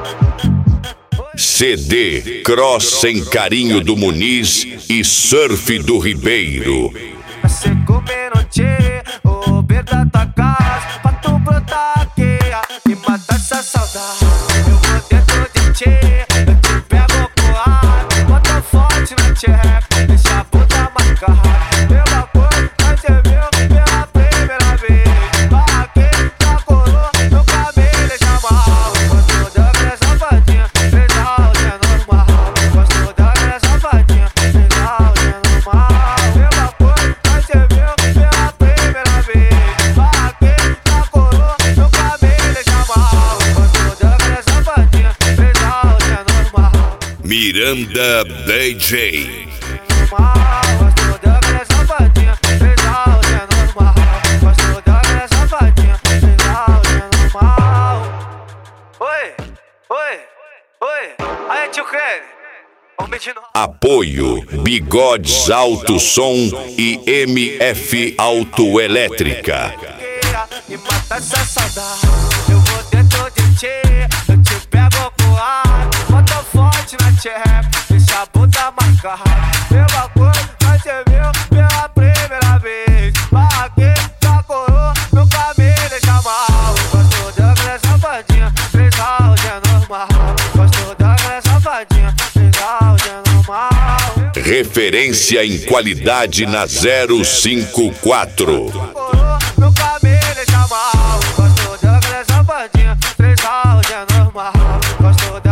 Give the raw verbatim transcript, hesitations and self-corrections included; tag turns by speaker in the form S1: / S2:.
S1: C D Cross sem carinho do Muniz e Surf do Ribeiro.
S2: Você comer no tchê, o beber da tua casa, pra tu brotar aqui e matar essa saudade. Eu vou dentro de tchê, eu te pego pro ar, bota forte na tcheca, deixa a puta marcada. Pela cor, mas você viu pela primeira vez. Aqui, já colou, meu cabelo deixa mal. Gosto da minha safadinha, fez áudio é normal. Gosto da minha safadinha, fez áudio é normal. Pela cor, mas você viu pela primeira vez. Aqui, já colou, meu cabelo deixa mal. Gosto da minha safadinha, fez áudio é normal.
S1: Miranda D J.
S2: Gosto da minha safadinha, fez áudio é normal. Gosto da minha safadinha, fez áudio é normal. Oi, oi, oi, aí tio Creme, vamos medir no...
S1: Apoio Bigodes Alto Som e M F Autoelétrica.
S2: E mata essa saudade. Eu vou dentro de tchê, eu te pego pro ar, bota forte na tcheca, deixa a bunda marcada. Pela cor, mas você viu pela primeira vez. Aqui, já colou, meu cabelo deixa mal. Gosto da minha safadinha, fez áudio é normal. Gosto da minha safadinha, fez áudio é normal.
S1: Referência em qualidade na zero cinco quatro.
S2: Meu cabelo deixa mal. Gosto da minha safadinha, fez áudio é normal. Gosto da